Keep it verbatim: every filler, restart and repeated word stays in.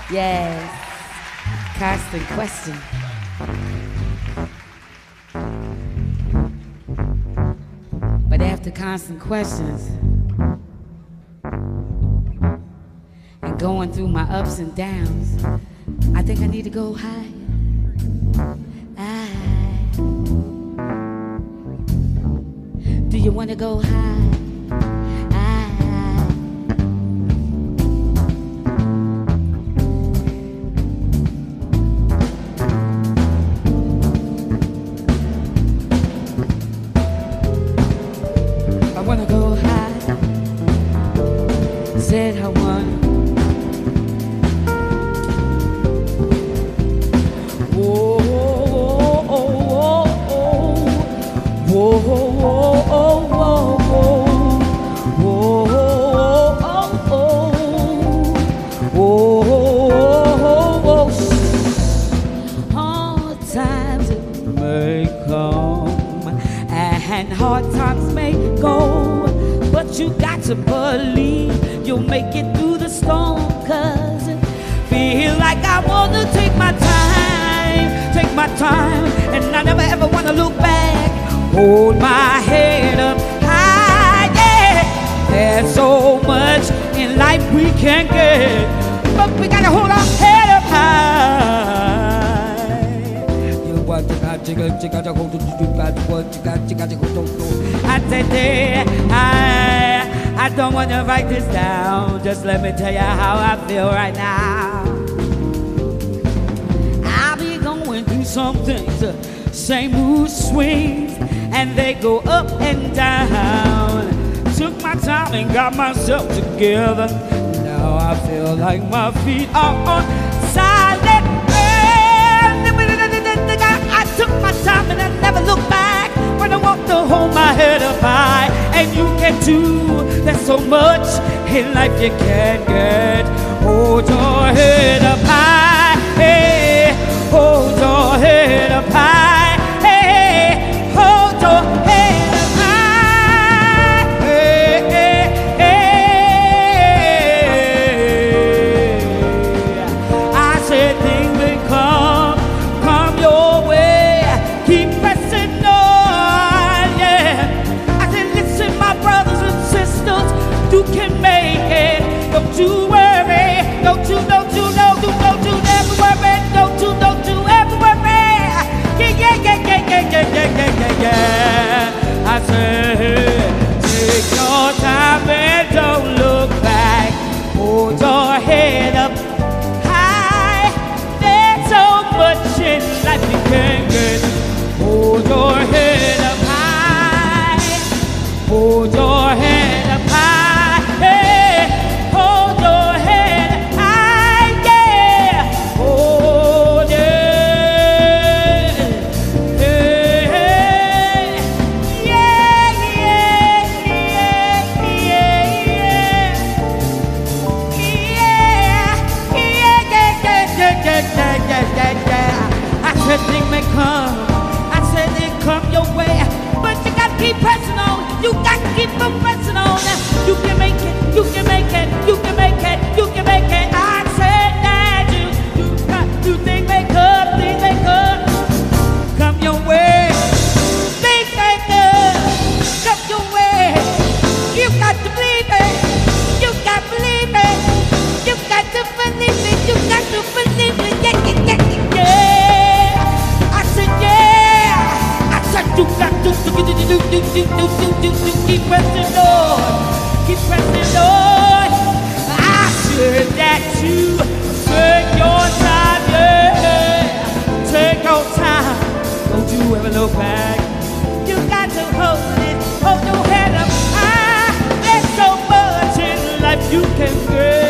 Yes. Constant question. But after constant questions and going through my ups and downs, I think I need to go high. I, do you want to go high? Said I wanna. Whoa, whoa, whoa, whoa, whoa, whoa, whoa, whoa, whoa. Hard times may come and hard times may go, but you got to believe you'll make it through the storm. Cause feel like I wanna take my time, take my time, and I never ever wanna look back. Hold my head up high, yeah. There's so much in life we can get, but we gotta hold our head up high. You want to got to go to got to go to got to what you got to got to go to. I said I I don't want to write this down. Just let me tell you how I feel right now. I'll be going through some things, uh, same mood swings, and they go up and down. Took my time and got myself together. Now I feel like my feet are on silent ground. I took my time and I never look back when I want to hold my head up high. And you can too. There's so much in life you can get. Hold your head up high, hey. Hold your head up high, hey. Hold your head up high, hey, hey, hey. I said things will come, come your way. Keep pressing on, yeah. I said listen, my brothers and sisters, you can make it. Don't you worry. Don't you, don't you, don't you, don't you ever worry. Don't you, don't you ever worry. Yeah, yeah, yeah, yeah, yeah, yeah, yeah, yeah, yeah. I said, take your time and don't look back. Hold your head up high. There's so much in life you can get. Hold your head up high. Hold your head up high. Thing may come, I said it come your way, but you gotta keep pressing on. You got to keep on pressing on. You can make it, you can make it, you can make it, you can make it. I said that you, you got to think may come, things may come, come your way. Things may come, come your way. You got to believe it, you got to believe it, you got to believe it, you got to believe it, yeah, yeah, yeah, yeah. You got to do, do, do, do, do, do, do, do, do, keep pressing on, keep pressing on. I said that you take your time, yeah, take your time. Don't you ever look back. You got to hold it, hold your head up high. There's so much in life you can get.